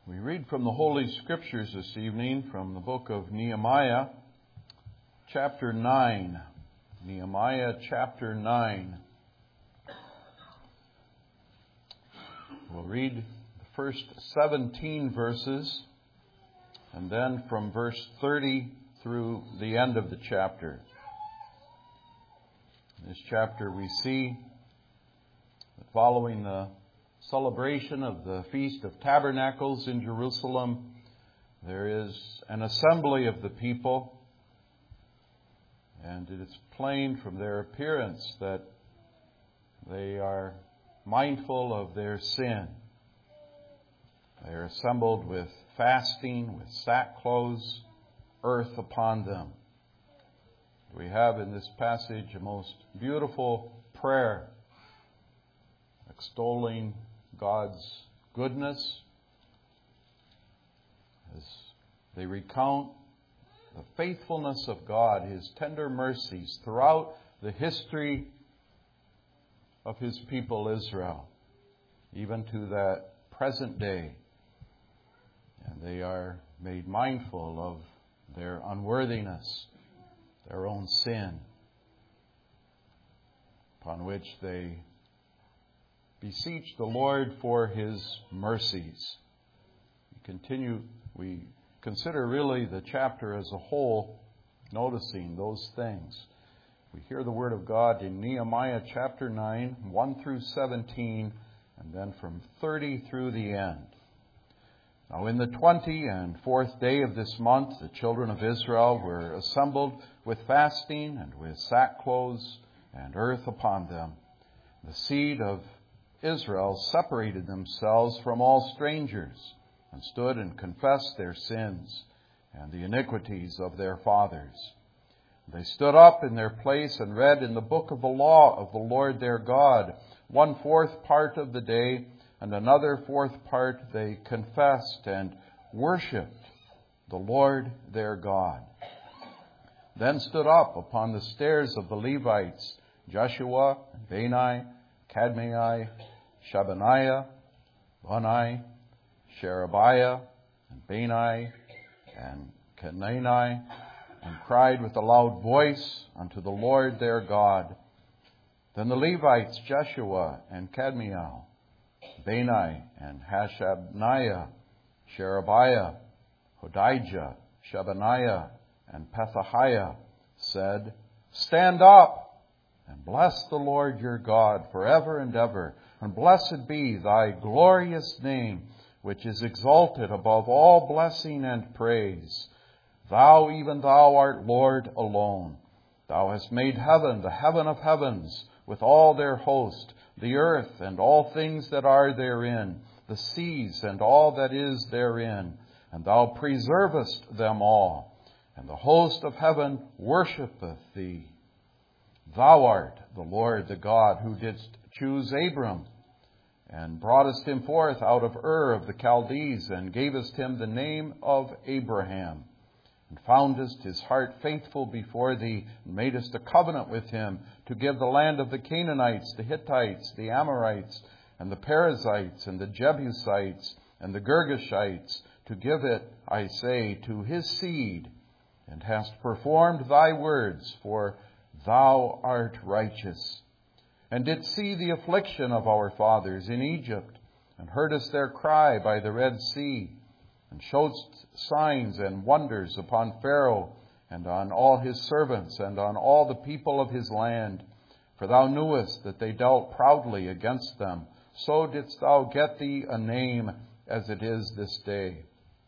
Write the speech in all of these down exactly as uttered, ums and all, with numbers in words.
We read from the Holy Scriptures this evening from the book of Nehemiah, chapter nine. Nehemiah chapter nine. We'll read the first seventeen verses, and then from verse thirty through the end of the chapter. In this chapter we see that following the celebration of the Feast of Tabernacles in Jerusalem, there is an assembly of the people, and it is plain from their appearance that they are mindful of their sin. They are assembled with fasting, with sackcloth, earth upon them. We have in this passage a most beautiful prayer extolling God's goodness as they recount the faithfulness of God, His tender mercies throughout the history of His people Israel, even to that present day. And they are made mindful of their unworthiness, their own sin, upon which they beseech the Lord for His mercies. We continue, we consider really the chapter as a whole, noticing those things. We hear the Word of God in Nehemiah chapter nine, one through seventeen, and then from thirty through the end. Now in the twenty and fourth day of this month, the children of Israel were assembled with fasting and with sackcloth and earth upon them. The seed of Israel separated themselves from all strangers and stood and confessed their sins and the iniquities of their fathers. They stood up in their place and read in the book of the law of the Lord their God, one fourth part of the day, and another fourth part they confessed and worshipped the Lord their God. Then stood up upon the stairs of the Levites Joshua and Bani, Kadmai, Shabaniah, Bunai, Sherebiah, and Bani, and Kenani, and cried with a loud voice unto the Lord their God. Then the Levites Joshua and Kadmiel, Bani, and Hashabniah, Sherebiah, Hodijah, Shabaniah, and Pethahiah said, Stand up! And bless the Lord your God forever and ever. And blessed be thy glorious name, which is exalted above all blessing and praise. Thou, even thou, art Lord alone. Thou hast made heaven, the heaven of heavens, with all their host, the earth and all things that are therein, the seas and all that is therein. And thou preservest them all. And the host of heaven worshipeth thee. Thou art the Lord, the God, who didst choose Abram, and broughtest him forth out of Ur of the Chaldees, and gavest him the name of Abraham, and foundest his heart faithful before thee, and madest a covenant with him to give the land of the Canaanites, the Hittites, the Amorites, and the Perizzites, and the Jebusites, and the Girgashites, to give it, I say, to his seed, and hast performed thy words, for Thou art righteous, and didst see the affliction of our fathers in Egypt, and heardest their cry by the Red Sea, and showedst signs and wonders upon Pharaoh, and on all his servants, and on all the people of his land. For thou knewest that they dealt proudly against them. So didst thou get thee a name as it is this day.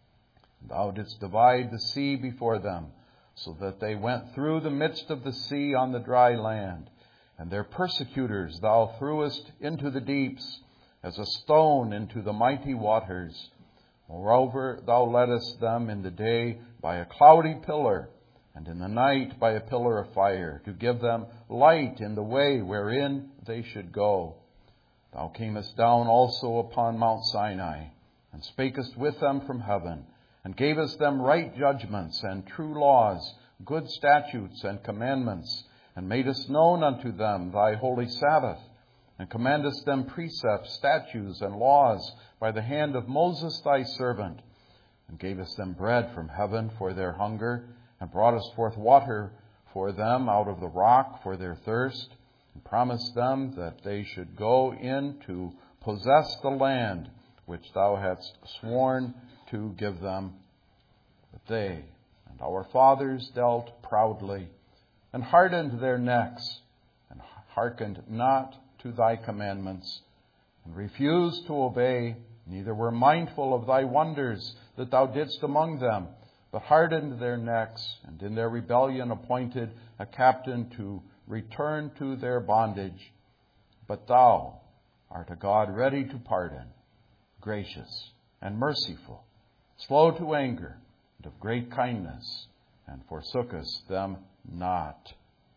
Thou didst divide the sea before them, so that they went through the midst of the sea on the dry land. And their persecutors thou threwest into the deeps, as a stone into the mighty waters. Moreover, thou leddest them in the day by a cloudy pillar, and in the night by a pillar of fire, to give them light in the way wherein they should go. Thou camest down also upon Mount Sinai, and spakest with them from heaven, and gavest them right judgments and true laws, good statutes and commandments, and madest known unto them thy holy Sabbath, and commandest them precepts, statutes, and laws by the hand of Moses thy servant, and gavest them bread from heaven for their hunger, and broughtest forth water for them out of the rock for their thirst, and promised them that they should go in to possess the land which thou hadst sworn to give them. But they and our fathers dealt proudly, and hardened their necks, and hearkened not to thy commandments, and refused to obey, neither were mindful of thy wonders that thou didst among them, but hardened their necks, and in their rebellion appointed a captain to return to their bondage. But thou art a God ready to pardon, gracious and merciful, slow to anger, and of great kindness, and forsookest them not.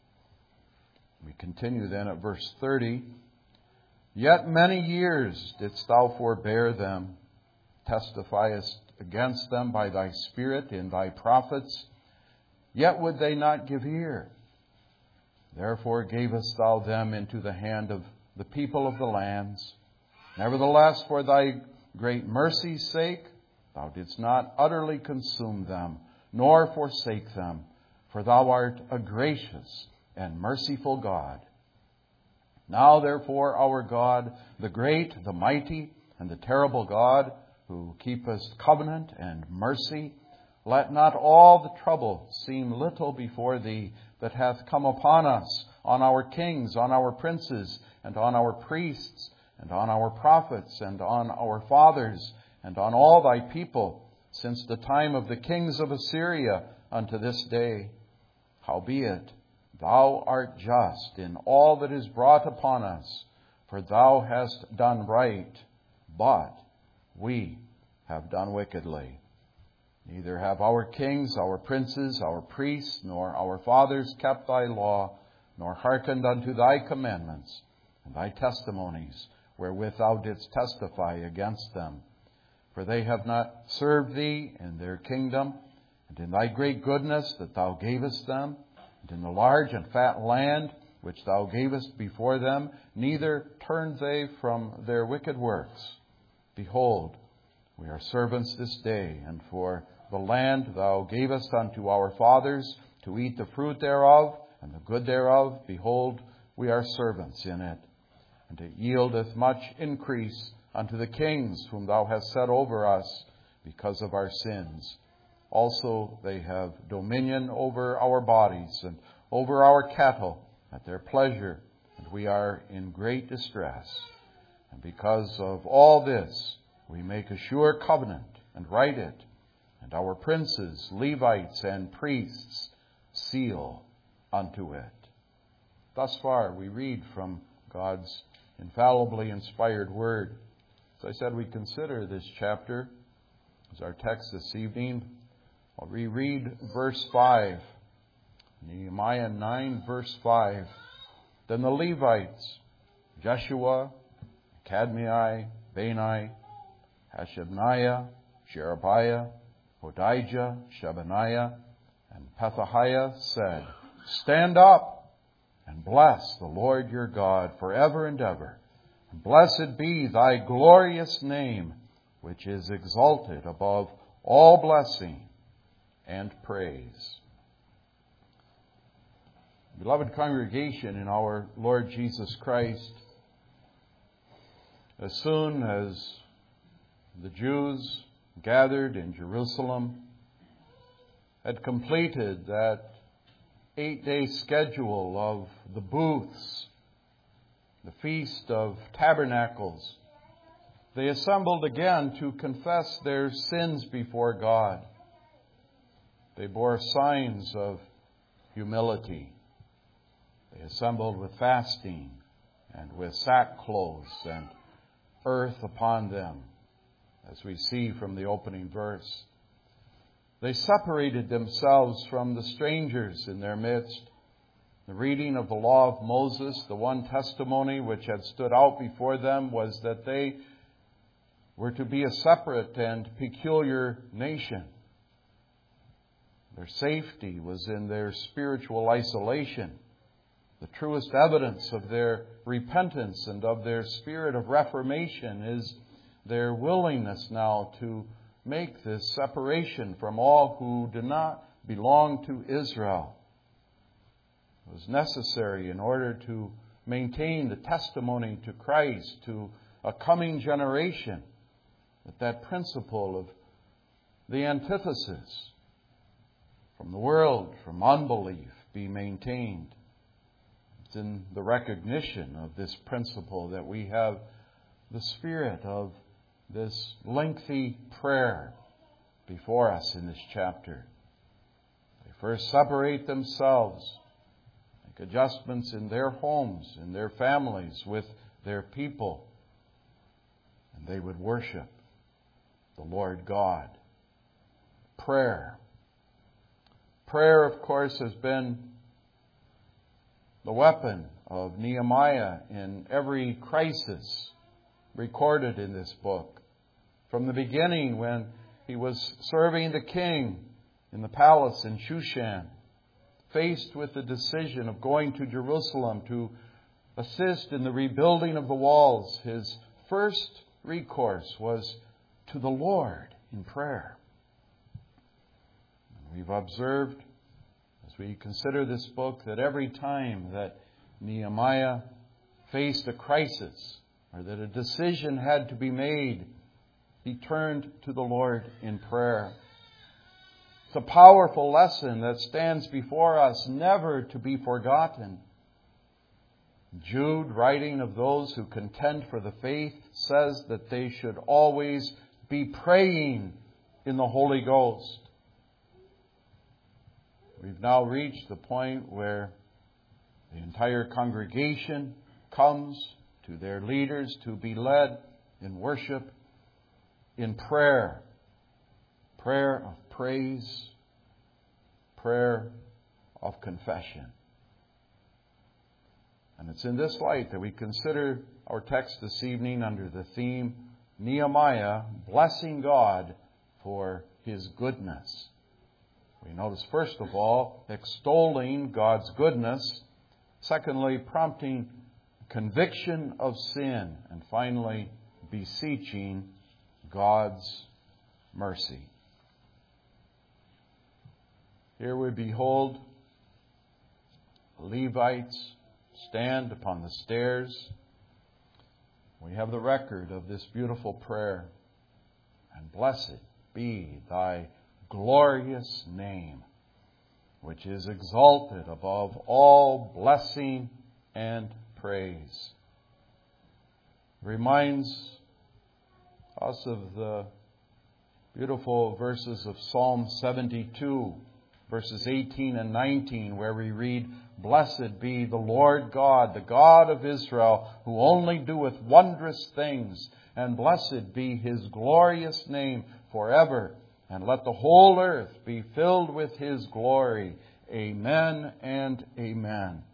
We continue then at verse thirty. Yet many years didst thou forbear them, testifiest against them by thy Spirit in thy prophets, yet would they not give ear. Therefore gavest thou them into the hand of the people of the lands. Nevertheless, for thy great mercy's sake, thou didst not utterly consume them, nor forsake them, for thou art a gracious and merciful God. Now, therefore, our God, the great, the mighty, and the terrible God, who keepest covenant and mercy, let not all the trouble seem little before thee that hath come upon us, on our kings, on our princes, and on our priests, and on our prophets, and on our fathers, and on all thy people, since the time of the kings of Assyria unto this day. Howbeit, thou art just in all that is brought upon us, for thou hast done right, but we have done wickedly. Neither have our kings, our princes, our priests, nor our fathers kept thy law, nor hearkened unto thy commandments and thy testimonies, wherewith thou didst testify against them. For they have not served thee in their kingdom, and in thy great goodness that thou gavest them, and in the large and fat land which thou gavest before them, neither turned they from their wicked works. Behold, we are servants this day, and for the land thou gavest unto our fathers to eat the fruit thereof, and the good thereof, behold, we are servants in it. And it yieldeth much increase unto the kings whom thou hast set over us because of our sins. Also they have dominion over our bodies and over our cattle at their pleasure, and we are in great distress. And because of all this, we make a sure covenant and write it, and our princes, Levites, and priests seal unto it. Thus far we read from God's infallibly inspired word. As I said, we consider this chapter as our text this evening. I'll reread verse five. Nehemiah nine, verse five. Then the Levites, Jeshua, Kadmiel, Bani, Hashabniah, Sherebiah, Hodijah, Shebaniah, and Pethahiah said, Stand up and bless the Lord your God forever and ever. And blessed be thy glorious name, which is exalted above all blessing and praise. Beloved congregation in our Lord Jesus Christ, as soon as the Jews gathered in Jerusalem had completed that eight-day schedule of the booths, the Feast of Tabernacles, they assembled again to confess their sins before God. They bore signs of humility. They assembled with fasting and with sackcloths and earth upon them, as we see from the opening verse. They separated themselves from the strangers in their midst. The reading of the law of Moses, the one testimony which had stood out before them was that they were to be a separate and peculiar nation. Their safety was in their spiritual isolation. The truest evidence of their repentance and of their spirit of reformation is their willingness now to make this separation from all who do not belong to Israel. It was necessary in order to maintain the testimony to Christ to a coming generation, that that principle of the antithesis from the world, from unbelief, be maintained. It's in the recognition of this principle that we have the spirit of this lengthy prayer before us in this chapter. They first separate themselves, make adjustments in their homes, in their families, with their people, and they would worship the Lord God. Prayer. Prayer, of course, has been the weapon of Nehemiah in every crisis recorded in this book. From the beginning, when he was serving the king in the palace in Shushan, faced with the decision of going to Jerusalem to assist in the rebuilding of the walls, his first recourse was to the Lord in prayer. And we've observed, as we consider this book, that every time that Nehemiah faced a crisis or that a decision had to be made, he turned to the Lord in prayer. It's a powerful lesson that stands before us, never to be forgotten. Jude, writing of those who contend for the faith, says that they should always be praying in the Holy Ghost. We've now reached the point where the entire congregation comes to their leaders to be led in worship, in prayer. Prayer of praise, prayer of confession. And it's in this light that we consider our text this evening under the theme, Nehemiah blessing God for His goodness. We notice, first of all, extolling God's goodness. Secondly, prompting conviction of sin. And finally, beseeching God's mercy. Here we behold the Levites stand upon the stairs. We have the record of this beautiful prayer. And blessed be thy glorious name, which is exalted above all blessing and praise. Reminds us of the beautiful verses of Psalm seventy-two, verses eighteen and nineteen, where we read, Blessed be the Lord God, the God of Israel, who only doeth wondrous things, and blessed be His glorious name forever. And let the whole earth be filled with His glory. Amen and amen.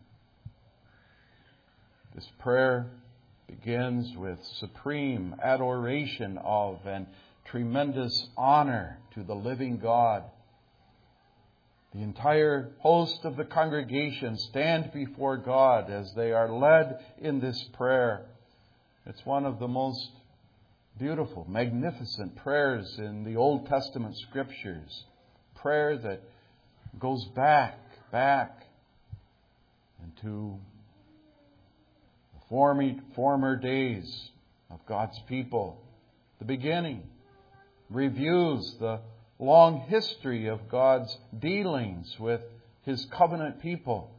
This prayer begins with supreme adoration of and tremendous honor to the living God. The entire host of the congregation stand before God as they are led in this prayer. It's one of the most beautiful, magnificent prayers in the Old Testament Scriptures. Prayer that goes back, back into the former, former days of God's people. The beginning reviews the long history of God's dealings with His covenant people.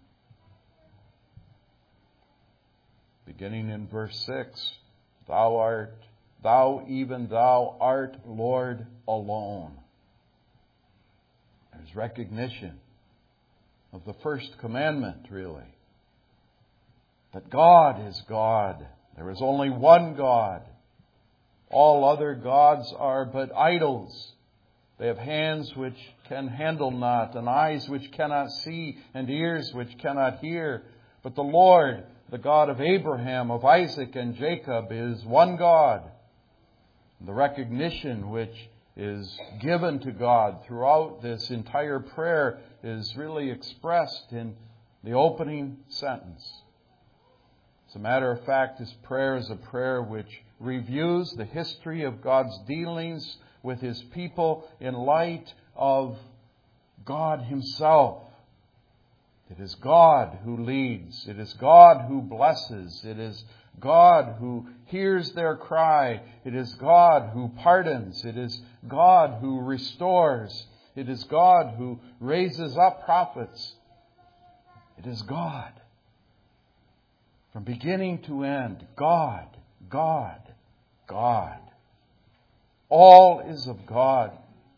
Beginning in verse six, Thou art Thou, even Thou art Lord alone. There's recognition of the first commandment, really. That God is God. There is only one God. All other gods are but idols. They have hands which can handle not, and eyes which cannot see, and ears which cannot hear. But the Lord, the God of Abraham, of Isaac, and Jacob, is one God. The recognition which is given to God throughout this entire prayer is really expressed in the opening sentence. As a matter of fact, this prayer is a prayer which reviews the history of God's dealings with His people in light of God Himself. It is God who leads. It is God who blesses. It is God who hears their cry. It is God who pardons. It is God who restores. It is God who raises up prophets. It is God. From beginning to end, God, God, God. All is of God.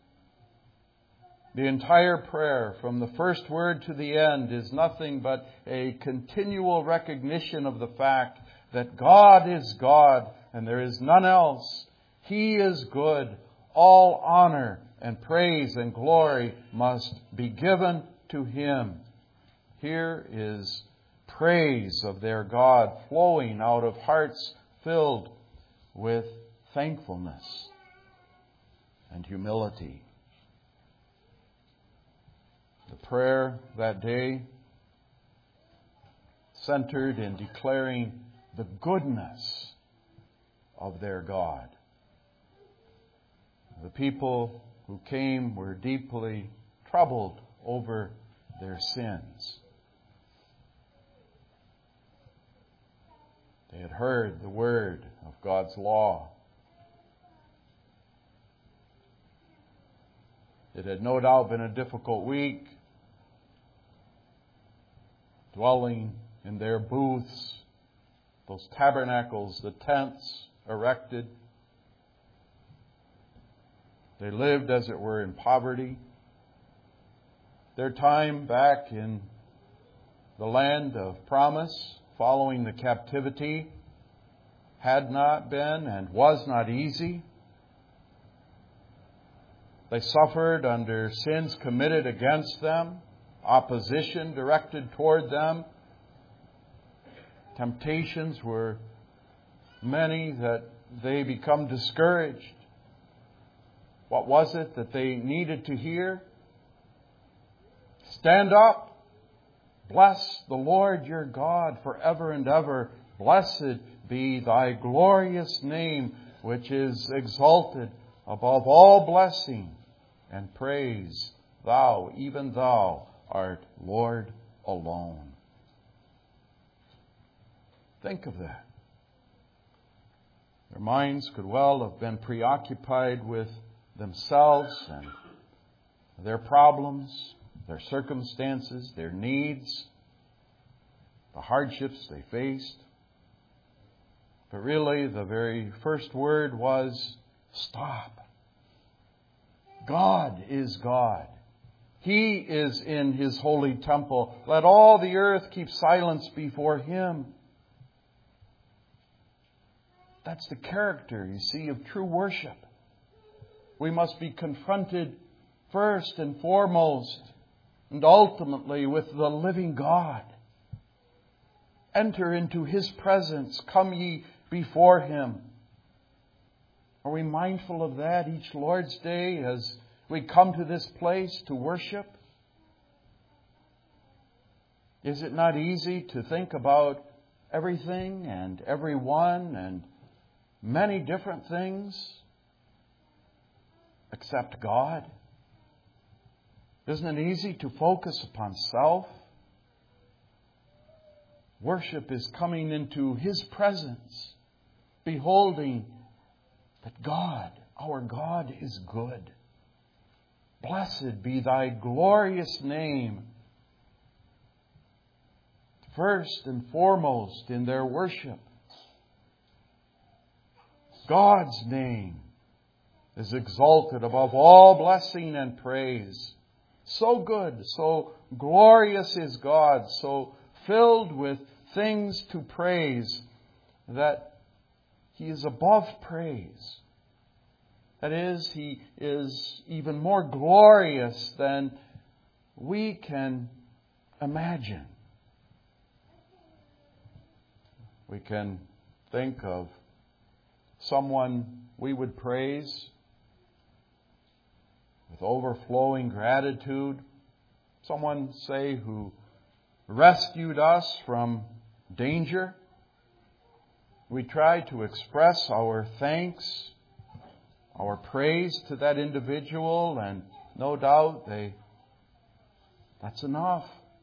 The entire prayer, from the first word to the end, is nothing but a continual recognition of the fact that God is God and there is none else. He is good. All honor and praise and glory must be given to Him. Here is praise of their God flowing out of hearts filled with thankfulness and humility. The prayer that day centered in declaring the goodness of their God. The people who came were deeply troubled over their sins. They had heard the word of God's law. It had no doubt been a difficult week, dwelling in their booths, those tabernacles, the tents erected. They lived, as it were, in poverty. Their time back in the land of promise, following the captivity, had not been and was not easy. They suffered under sins committed against them, opposition directed toward them. Temptations were many that they become discouraged. What was it that they needed to hear? Stand up. Bless the Lord your God forever and ever. Blessed be thy glorious name, which is exalted above all blessing and praise. Thou, even thou, art Lord alone. Think of that. Their minds could well have been preoccupied with themselves and their problems, their circumstances, their needs, the hardships they faced. But really, the very first word was stop. God is God. He is in His holy temple. Let all the earth keep silence before Him. That's the character, you see, of true worship. We must be confronted first and foremost and ultimately with the living God. Enter into His presence. Come ye before Him. Are we mindful of that each Lord's Day as we come to this place to worship? Is it not easy to think about everything and everyone and many different things except God? Isn't it easy to focus upon self? Worship is coming into His presence, beholding that God, our God, is good. Blessed be thy glorious name. First and foremost in their worship, God's name is exalted above all blessing and praise. So good, so glorious is God, so filled with things to praise that He is above praise. That is, He is even more glorious than we can imagine. We can think of someone we would praise with overflowing gratitude. Someone, say, who rescued us from danger. We try to express our thanks, our praise to that individual, and no doubt they, that's enough.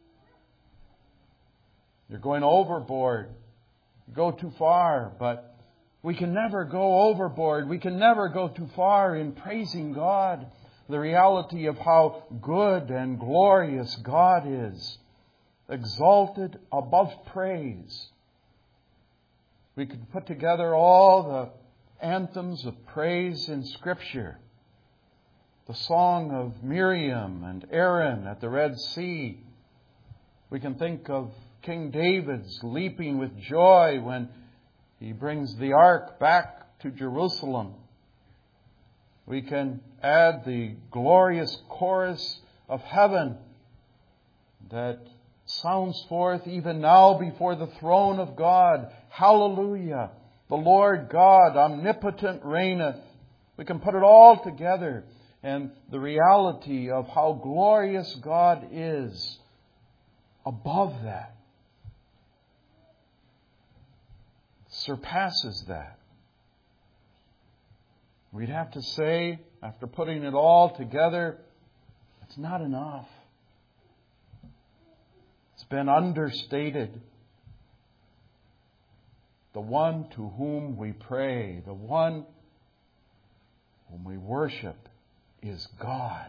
You're going overboard. You go too far, but we can never go overboard. We can never go too far in praising God. The reality of how good and glorious God is, exalted above praise. We could put together all the anthems of praise in Scripture. The song of Miriam and Aaron at the Red Sea. We can think of King David's leaping with joy when he brings the ark back to Jerusalem. We can add the glorious chorus of heaven that sounds forth even now before the throne of God. Hallelujah! The Lord God omnipotent reigneth. We can put it all together, and the reality of how glorious God is above that surpasses that. We'd have to say, after putting it all together, it's not enough. It's been understated. The one to whom we pray, the one whom we worship, is God.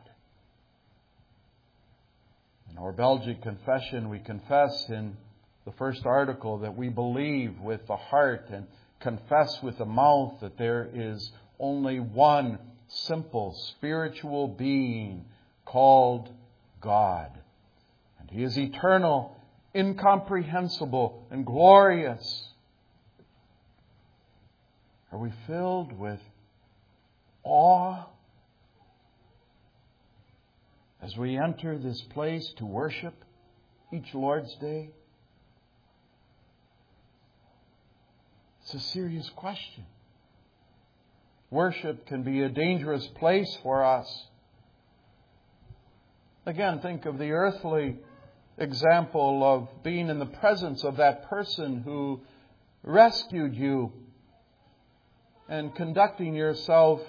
In our Belgic confession, we confess in the first article that we believe with the heart and confess with the mouth that there is only one simple spiritual being called God. And He is eternal, incomprehensible, and glorious. Are we filled with awe as we enter this place to worship each Lord's Day? It's a serious question. Worship can be a dangerous place for us. Again, think of the earthly example of being in the presence of that person who rescued you and conducting yourself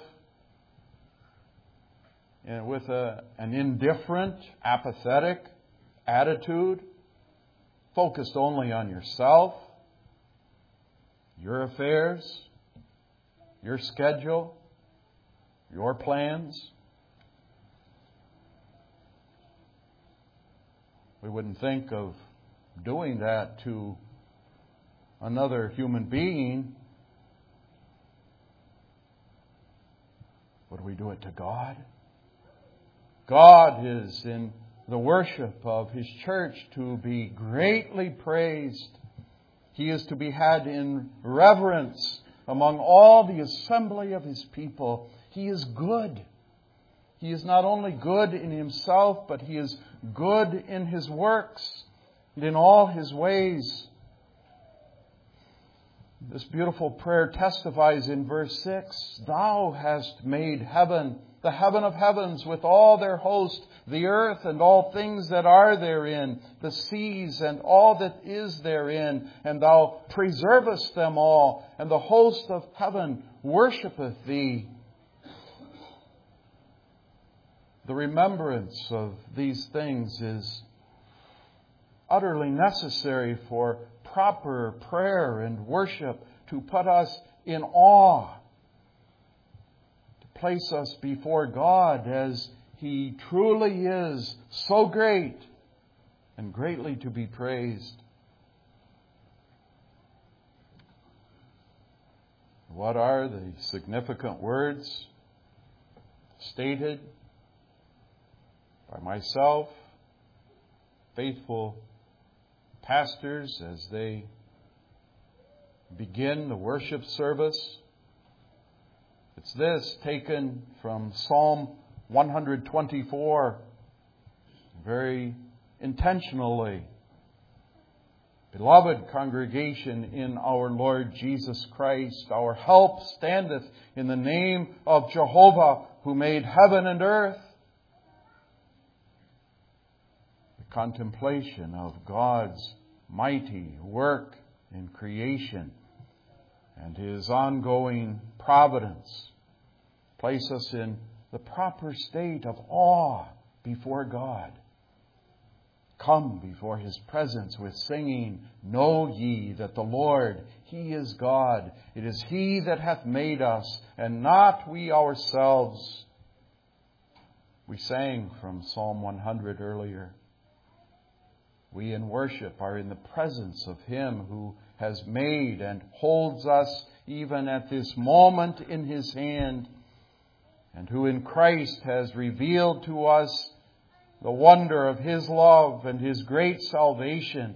with a, an indifferent, apathetic attitude, focused only on yourself, your affairs, your schedule, your plans. We wouldn't think of doing that to another human being. Would we do it to God? God is in the worship of His church to be greatly praised. He is to be had in reverence among all the assembly of His people. He is good. He is not only good in Himself, but He is good in His works and in all His ways. This beautiful prayer testifies in verse six, Thou hast made heaven, the heaven of heavens with all their host, the earth and all things that are therein, the seas and all that is therein, and Thou preservest them all, and the host of heaven worshipeth Thee. The remembrance of these things is utterly necessary for proper prayer and worship, to put us in awe, to place us before God as He truly is, so great and greatly to be praised. What are the significant words stated by myself, faithful pastors, as they begin the worship service? It's this, taken from Psalm one twenty-four, very intentionally. Beloved congregation in our Lord Jesus Christ, our help standeth in the name of Jehovah, who made heaven and earth. contemplation of God's mighty work in creation and His ongoing providence place us in the proper state of awe before God. Come before His presence with singing, Know ye that the Lord, He is God. It is He that hath made us, and not we ourselves. We sang from Psalm one hundred earlier. We in worship are in the presence of Him who has made and holds us even at this moment in His hand, and who in Christ has revealed to us the wonder of His love and His great salvation.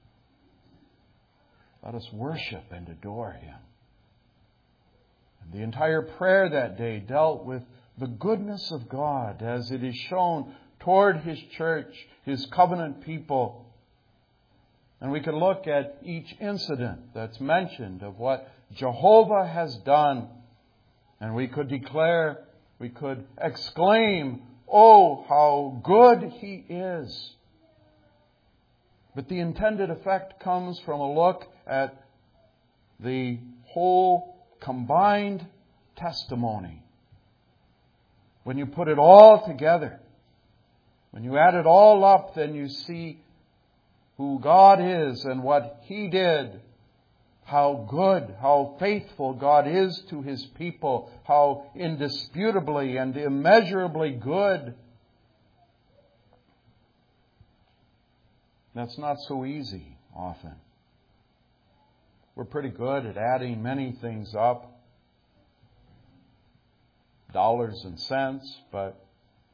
Let us worship and adore Him. And the entire prayer that day dealt with the goodness of God as it is shown toward His church, His covenant people. And we can look at each incident that's mentioned of what Jehovah has done. And we could declare, we could exclaim, Oh, how good He is. But the intended effect comes from a look at the whole combined testimony. When you put it all together, when you add it all up, then you see who God is and what He did. How good, how faithful God is to His people. How indisputably and immeasurably good. That's not so easy often. We're pretty good at adding many things up. Dollars and cents, but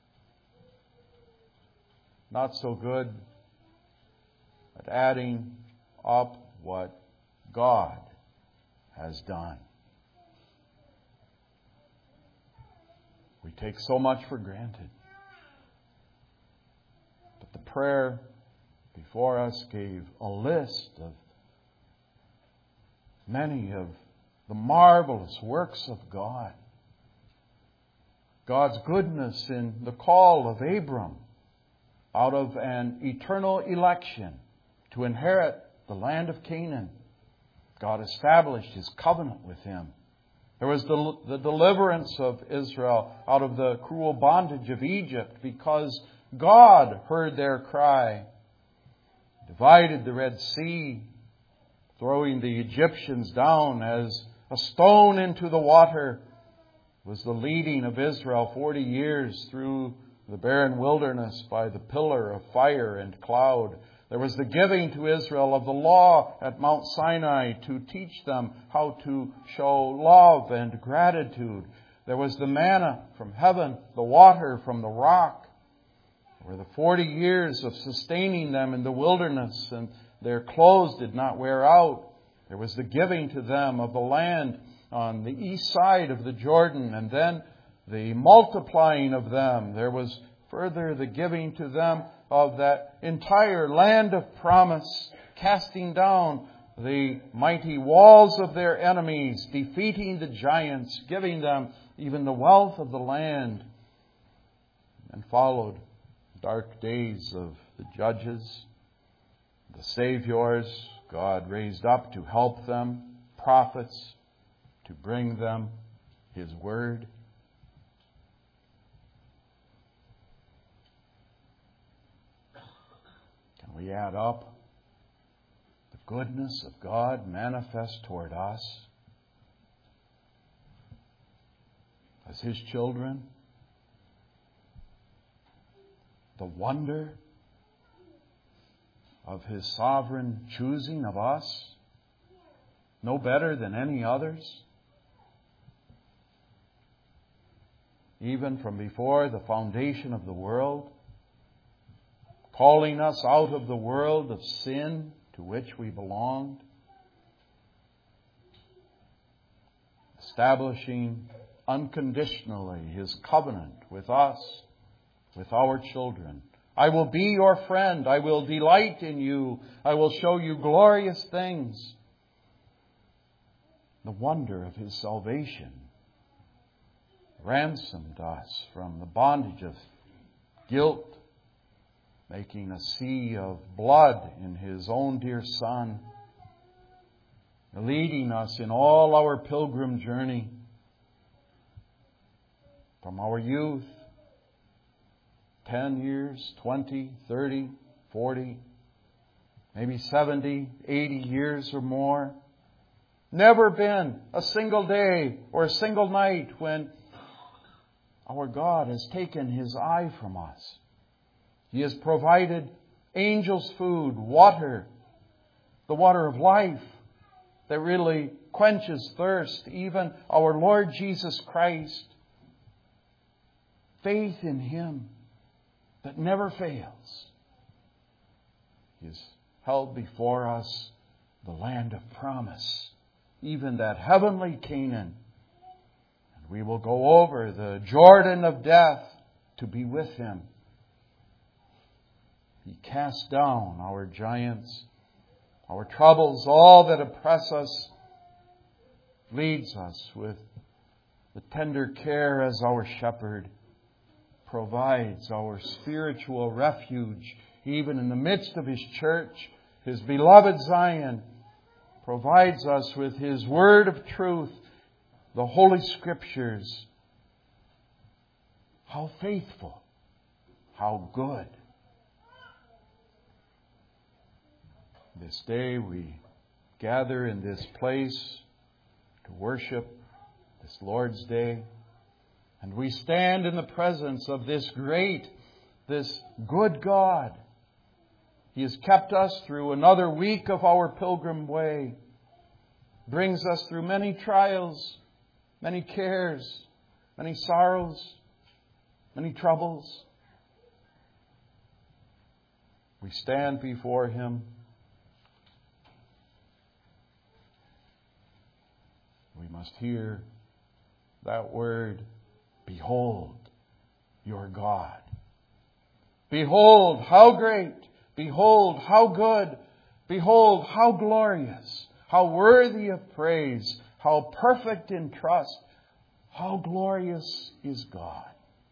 not so good at adding up what God has done. We take so much for granted. But the prayer before us gave a list of many of the marvelous works of God. God's goodness in the call of Abram out of an eternal election to inherit the land of Canaan. God established His covenant with him. There was the, the deliverance of Israel out of the cruel bondage of Egypt because God heard their cry. Divided the Red Sea, throwing the Egyptians down as a stone into the water, was the leading of Israel forty years through the barren wilderness by the pillar of fire and cloud. There was the giving to Israel of the law at Mount Sinai to teach them how to show love and gratitude. There was the manna from heaven, the water from the rock. There were the forty years of sustaining them in the wilderness, and their clothes did not wear out. There was the giving to them of the land on the east side of the Jordan, and then the multiplying of them. There was further the giving to them of that entire land of promise, casting down the mighty walls of their enemies, defeating the giants, giving them even the wealth of the land. And followed dark days of the judges, the saviors God raised up to help them, prophets to bring them His word. Can we add up the goodness of God manifest toward us as His children? The wonder of His sovereign choosing of us, no better than any others, even from before the foundation of the world, calling us out of the world of sin to which we belonged, establishing unconditionally His covenant with us, with our children. I will be your friend. I will delight in you. I will show you glorious things. The wonder of His salvation ransomed us from the bondage of guilt, making a sea of blood in His own dear Son, leading us in all our pilgrim journey from our youth, ten years, twenty, thirty, forty, maybe seventy, eighty years or more. Never been a single day or a single night when our God has taken His eye from us. He has provided angels' food, water, the water of life that really quenches thirst, even our Lord Jesus Christ. Faith in Him that never fails. He has held before us the land of promise, even that heavenly Canaan. And we will go over the Jordan of death to be with Him. He cast down our giants, our troubles, all that oppress us, leads us with the tender care as our shepherd, provides our spiritual refuge, even in the midst of His church, His beloved Zion, provides us with His word of truth, the Holy Scriptures. How faithful, how good. This day we gather in this place to worship this Lord's Day. And we stand in the presence of this great, this good God. He has kept us through another week of our pilgrim way. Brings us through many trials, many cares, many sorrows, many troubles. We stand before Him. We must hear that word, behold your God. Behold how great, behold how good, behold how glorious, how worthy of praise, how perfect in trust, how glorious is God.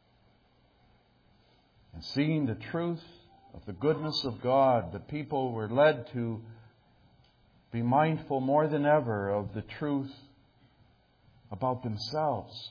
And seeing the truth of the goodness of God, the people were led to be mindful more than ever of the truth about themselves.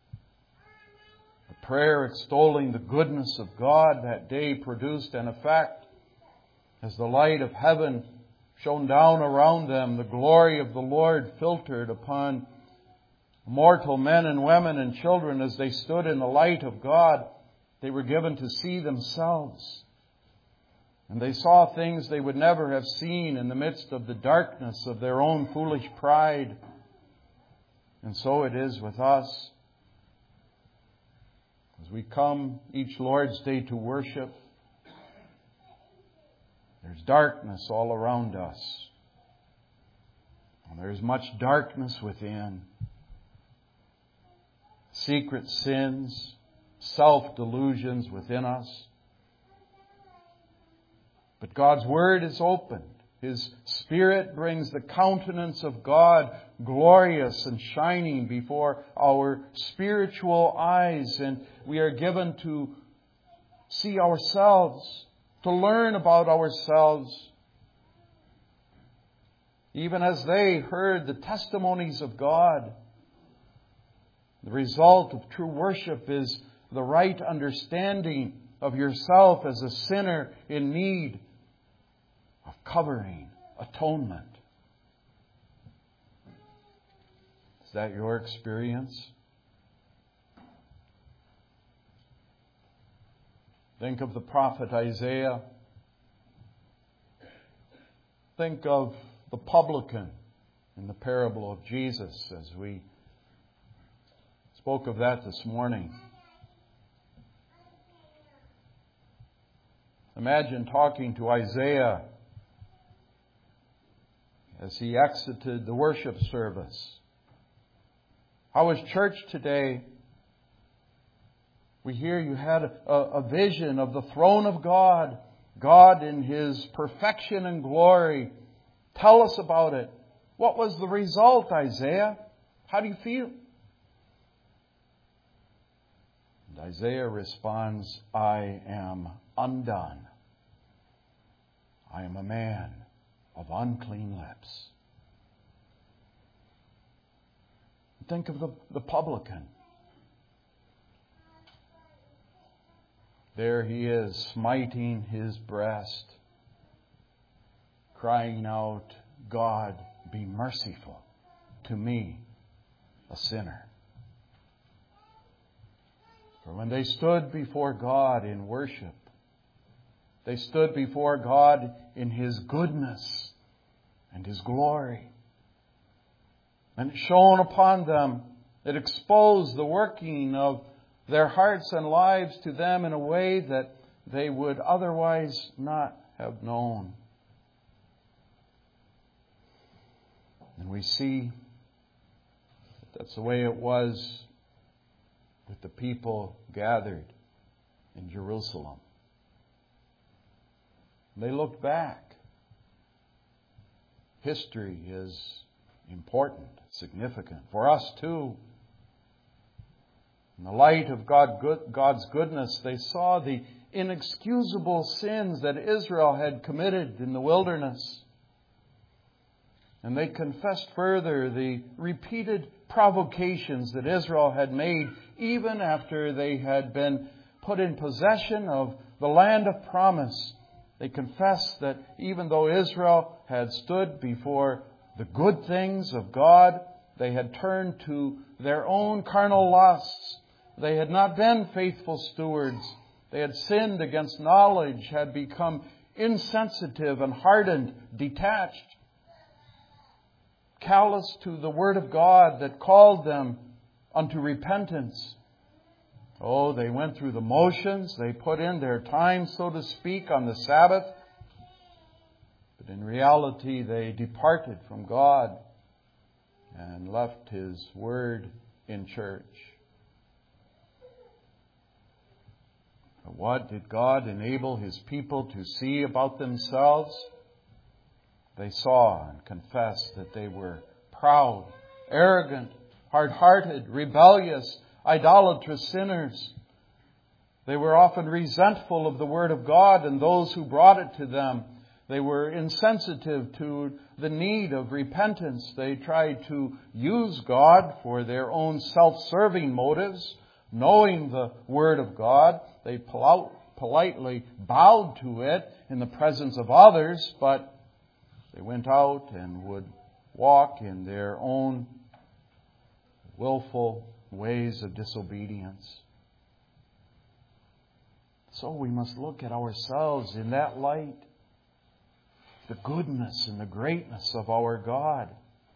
A prayer extolling the goodness of God that day produced an effect as the light of heaven shone down around them. The glory of the Lord filtered upon mortal men and women and children as they stood in the light of God. They were given to see themselves. And they saw things they would never have seen in the midst of the darkness of their own foolish pride. And so it is with us. As we come each Lord's Day to worship, there's darkness all around us. And there's much darkness within. Secret sins, self-delusions within us. But God's Word is opened. His Spirit brings the countenance of God glorious and shining before our spiritual eyes. And we are given to see ourselves, to learn about ourselves. Even as they heard the testimonies of God, the result of true worship is the right understanding of yourself as a sinner in need of covering, atonement. Is that your experience? Think of the prophet Isaiah. Think of the publican in the parable of Jesus, as we spoke of that this morning. Imagine talking to Isaiah as he exited the worship service. How is church today? We hear you had a, a vision of the throne of God, God in His perfection and glory. Tell us about it. What was the result, Isaiah? How do you feel? And Isaiah responds, I am undone. I am a man of unclean lips. Think of the, the publican. There he is, smiting his breast, crying out, God, be merciful to me, a sinner. For when they stood before God in worship, they stood before God in His goodness and His glory. And it shone upon them. It exposed the working of their hearts and lives to them in a way that they would otherwise not have known. And we see that that's the way it was with the people gathered in Jerusalem. They looked back. History is important, significant for us too. In the light of God, good, God's goodness, they saw the inexcusable sins that Israel had committed in the wilderness. And they confessed further the repeated provocations that Israel had made even after they had been put in possession of the land of promise. They confessed that even though Israel had stood before the good things of God, they had turned to their own carnal lusts. They had not been faithful stewards. They had sinned against knowledge, had become insensitive and hardened, detached, callous to the Word of God that called them unto repentance. Oh, they went through the motions. They put in their time, so to speak, on the Sabbath. But in reality, they departed from God and left His Word in church. But what did God enable His people to see about themselves? They saw and confessed that they were proud, arrogant, hard-hearted, rebellious, idolatrous sinners. They were often resentful of the Word of God and those who brought it to them. They were insensitive to the need of repentance. They tried to use God for their own self-serving motives, knowing the Word of God. They politely bowed to it in the presence of others, but they went out and would walk in their own willful ways of disobedience. So we must look at ourselves in that light, the goodness and the greatness of our God.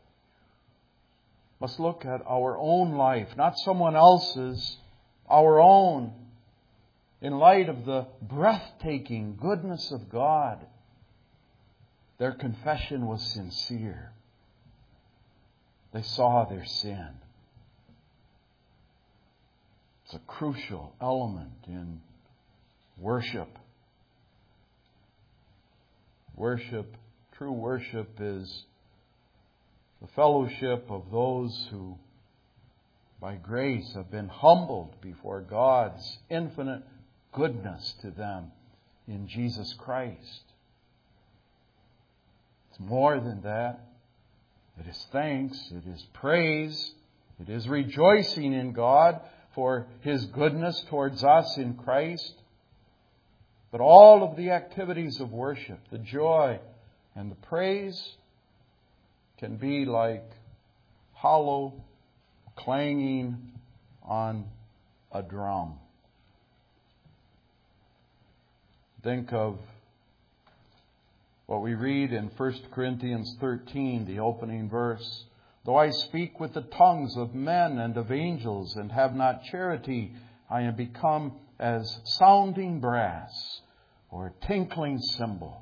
Must look at our own life, not someone else's, our own, in light of the breathtaking goodness of God. Their confession was sincere. They saw their sin. It's a crucial element in worship. Worship, true worship, is the fellowship of those who, by grace, have been humbled before God's infinite goodness to them in Jesus Christ. It's more than that. It is thanks, it is praise, it is rejoicing in God for His goodness towards us in Christ. But all of the activities of worship, the joy and the praise, can be like hollow clanging on a drum. Think of what we read in First Corinthians thirteen, the opening verse. Though I speak with the tongues of men and of angels and have not charity, I am become as sounding brass or a tinkling cymbal.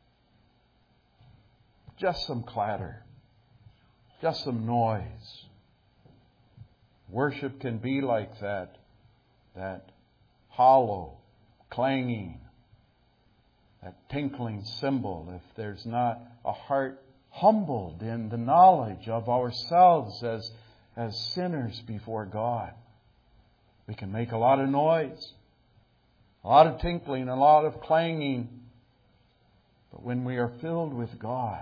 Just some clatter. Just some noise. Worship can be like that. That hollow, clanging, that tinkling cymbal, if there's not a heart humbled in the knowledge of ourselves as, as sinners before God. We can make a lot of noise, a lot of tinkling, a lot of clanging. But But when we are filled with God,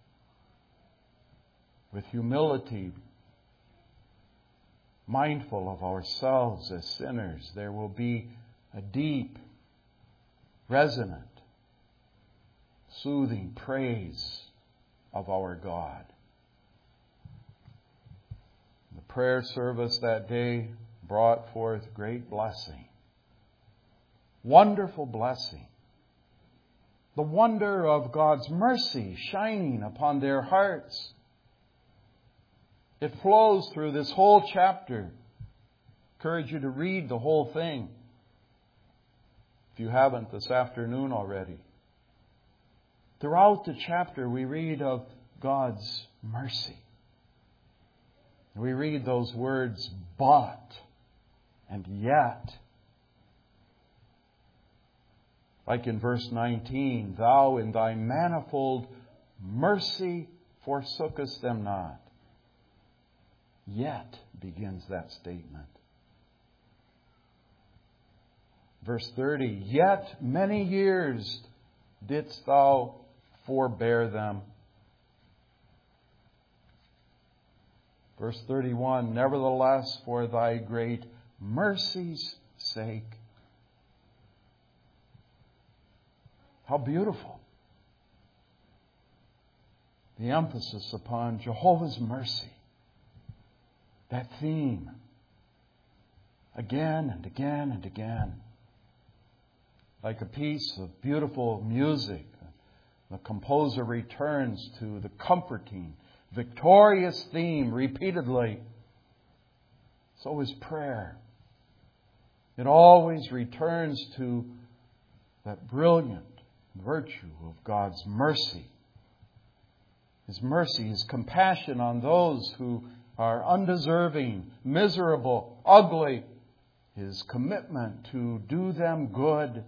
with humility, mindful of ourselves as sinners, there will be a deep, resonant, soothing praise of our God. The prayer service that day brought forth great blessing. Wonderful blessing. The wonder of God's mercy shining upon their hearts. It flows through this whole chapter. I encourage you to read the whole thing, if you haven't this afternoon already. Throughout the chapter we read of God's mercy. We read those words, but, and yet. Like in verse nineteen, thou in thy manifold mercy forsookest them not. Yet begins that statement. Verse thirty, yet many years didst thou forbear them. Verse thirty-one, nevertheless, for thy great mercy's sake. How beautiful. The emphasis upon Jehovah's mercy. That theme. Again and again and again. Like a piece of beautiful music, the composer returns to the comforting, victorious theme repeatedly. So is prayer. It always returns to that brilliant virtue of God's mercy. His mercy, His compassion on those who are undeserving, miserable, ugly. His commitment to do them good.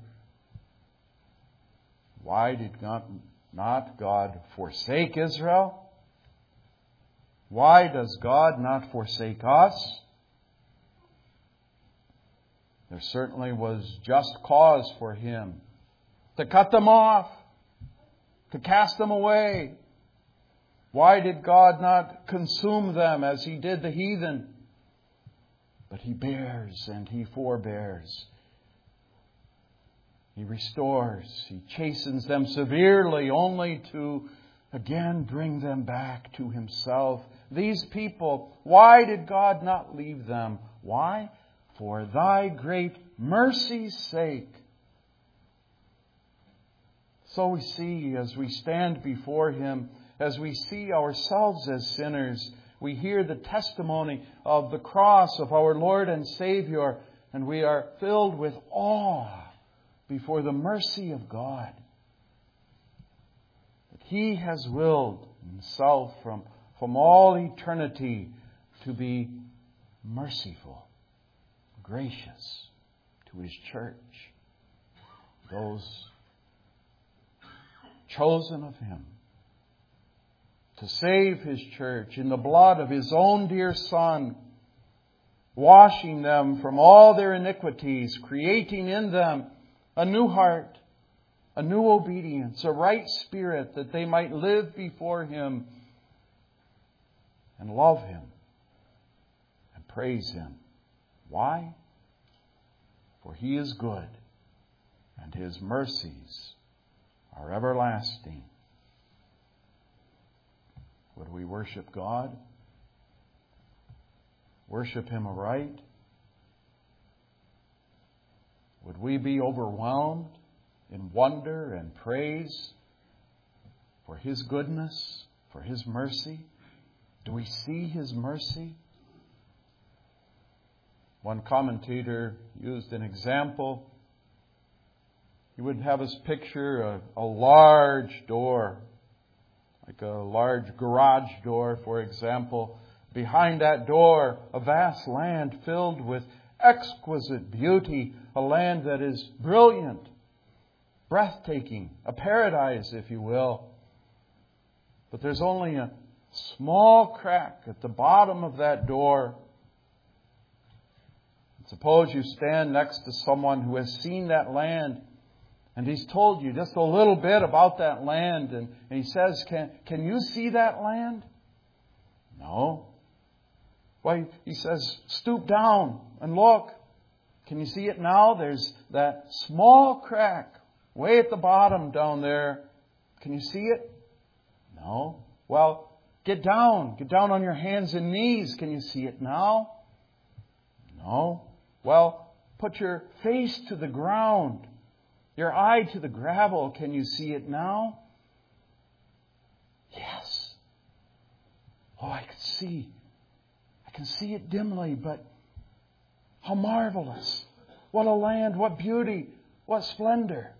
Why did God, not God forsake Israel? Why does God not forsake us? There certainly was just cause for Him to cut them off, to cast them away. Why did God not consume them as He did the heathen? But He bears and He forbears. He restores. He chastens them severely only to again bring them back to Himself. These people, why did God not leave them? Why? For thy great mercy's sake. So we see as we stand before Him, as we see ourselves as sinners, we hear the testimony of the cross of our Lord and Savior, and we are filled with awe before the mercy of God. That He has willed Himself from, from all eternity to be merciful, gracious to His church, those chosen of Him, to save His church in the blood of His own dear Son, washing them from all their iniquities, creating in them a new heart, a new obedience, a right spirit, that they might live before Him and love Him and praise Him. Why? For He is good, and His mercies are everlasting. Would we worship God? Worship Him aright? Would we be overwhelmed in wonder and praise for His goodness, for His mercy? Do we see His mercy? One commentator used an example. He would have us picture a, a large door, like a large garage door, for example. Behind that door, a vast land filled with exquisite beauty, a land that is brilliant, breathtaking, a paradise, if you will. But there's only a small crack at the bottom of that door. Suppose you stand next to someone who has seen that land, And He's told you just a little bit about that land. And, and He says, can, can you see that land? No. Why, He says, stoop down and look. Can you see it now? There's that small crack way at the bottom down there. Can you see it? No. Well, get down. Get down on your hands and knees. Can you see it now? No. Well, put your face to the ground. Your eye to the gravel. Can you see it now? Yes. Oh, I can see. I can see it dimly, but how marvelous. What a land, what beauty, what splendor.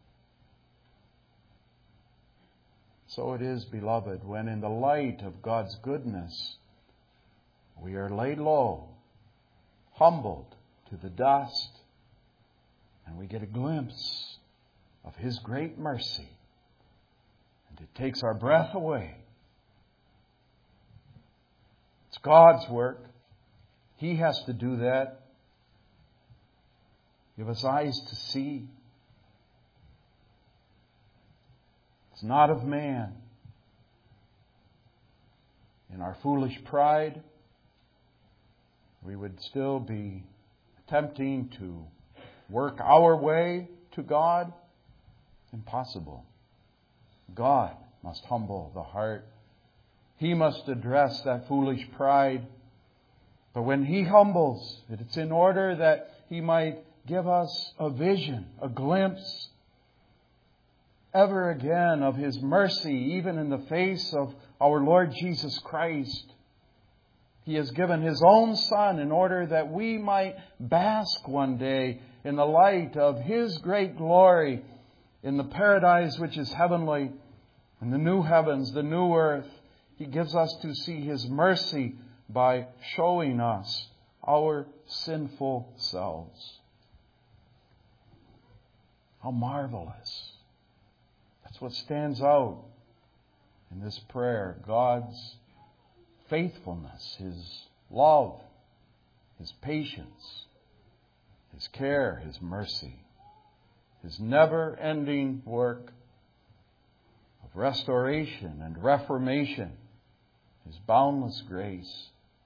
So it is, beloved, when in the light of God's goodness we are laid low, humbled to the dust, and we get a glimpse of His great mercy, and it takes our breath away. It's God's work. He has to do that. Give us eyes to see. It's not of man. In our foolish pride, we would still be attempting to work our way to God. Impossible. God must humble the heart. He must address that foolish pride. But when He humbles, it's in order that He might give us a vision, a glimpse, ever again of His mercy, even in the face of our Lord Jesus Christ. He has given His own Son in order that we might bask one day in the light of His great glory in the paradise which is heavenly, in the new heavens, the new earth. He gives us to see His mercy by showing us our sinful selves. How marvelous. That's what stands out in this prayer. God's faithfulness, His love, His patience, His care, His mercy, His never-ending work of restoration and reformation, His boundless grace.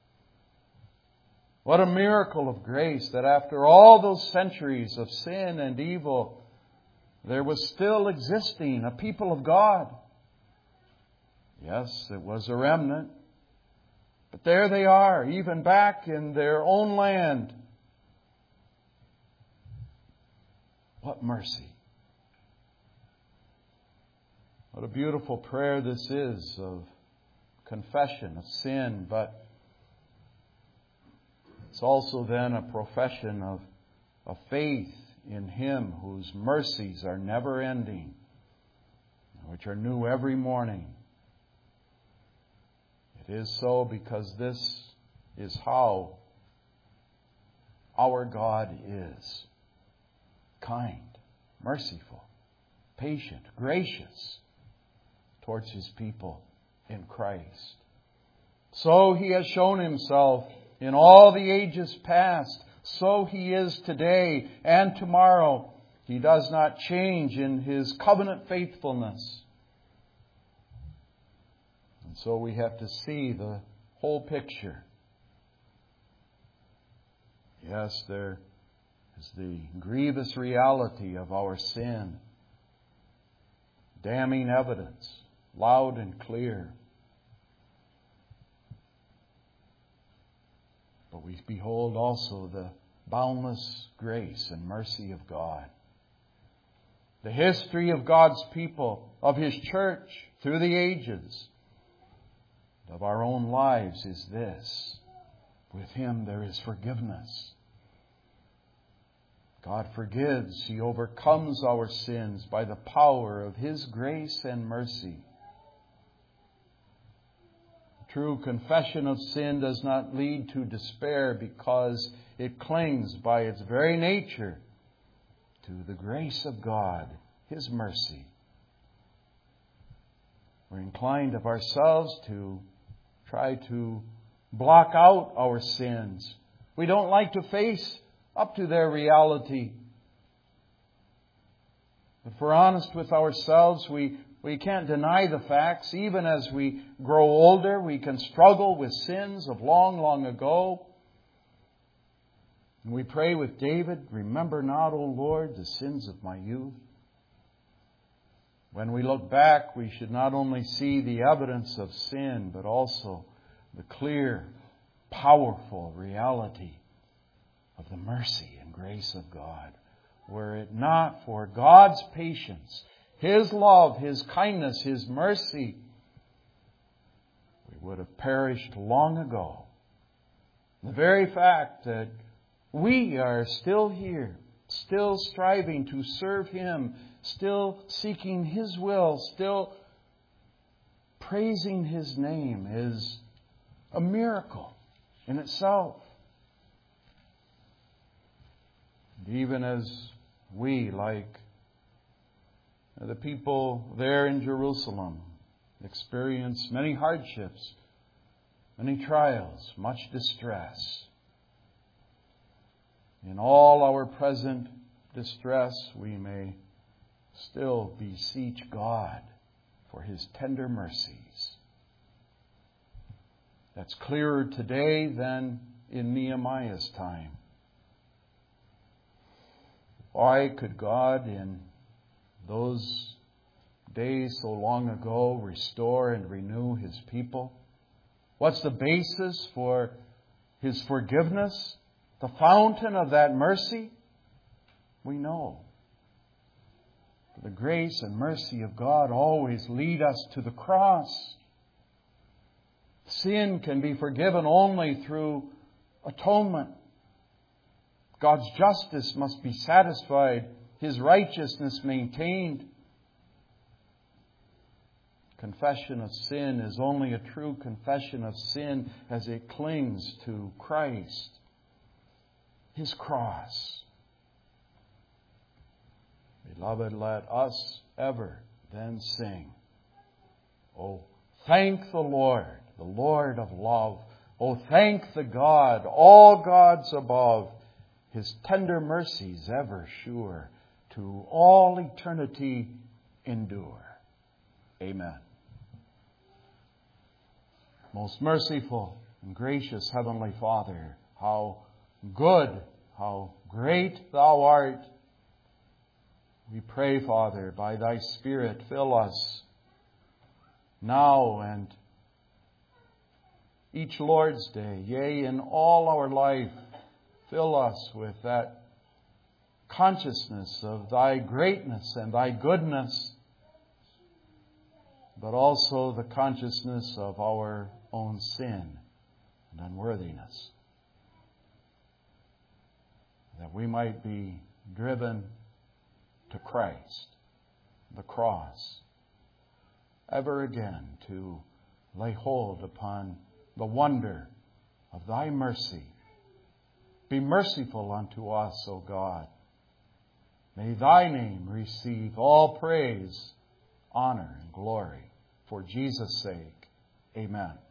What a miracle of grace that after all those centuries of sin and evil, there was still existing a people of God. Yes, it was a remnant. But there they are, even back in their own land. What mercy. What a beautiful prayer this is of confession of sin, but it's also then a profession of, of faith in Him whose mercies are never ending, which are new every morning. It is so because this is how our God is. Kind, merciful, patient, gracious towards His people in Christ. So He has shown Himself in all the ages past. So He is today and tomorrow. He does not change in His covenant faithfulness. And so we have to see the whole picture. Yes, there is the grievous reality of our sin. Damning evidence, loud and clear. But we behold also the boundless grace and mercy of God. The history of God's people, of His church through the ages, of our own lives is this. With Him there is forgiveness. God forgives. He overcomes our sins by the power of His grace and mercy. True confession of sin does not lead to despair because it clings by its very nature to the grace of God, His mercy. We're inclined of ourselves to try to block out our sins. We don't like to face up to their reality. If we're honest with ourselves, we, we can't deny the facts. Even as we grow older, we can struggle with sins of long, long ago. And we pray with David, remember not, O Lord, the sins of my youth. When we look back, we should not only see the evidence of sin, but also the clear, powerful reality of the mercy and grace of God. Were it not for God's patience, His love, His kindness, His mercy, we would have perished long ago. The very fact that we are still here, still striving to serve Him, still seeking His will, still praising His name is a miracle in itself. And even as we, like the people there in Jerusalem, experience many hardships, many trials, much distress, in all our present distress, we may still beseech God for His tender mercies. That's clearer today than in Nehemiah's time. Why could God in those days so long ago restore and renew His people? What's the basis for His forgiveness? The fountain of that mercy? We know. The grace and mercy of God always lead us to the cross. Sin can be forgiven only through atonement. God's justice must be satisfied, His righteousness maintained. Confession of sin is only a true confession of sin as it clings to Christ, His cross. Beloved, let us ever then sing, "Oh, thank the Lord, the Lord of love. Oh, thank the God, all gods above, His tender mercies ever sure, to all eternity endure." Amen. Most merciful and gracious Heavenly Father, how good, how great Thou art. We pray, Father, by Thy Spirit, fill us now and each Lord's Day, yea, in all our life. Fill us with that consciousness of Thy greatness and Thy goodness, but also the consciousness of our own sin and unworthiness, that we might be driven to Christ, the cross, ever again to lay hold upon the wonder of Thy mercy. Be merciful unto us, O God. May Thy name receive all praise, honor, and glory. For Jesus' sake, amen.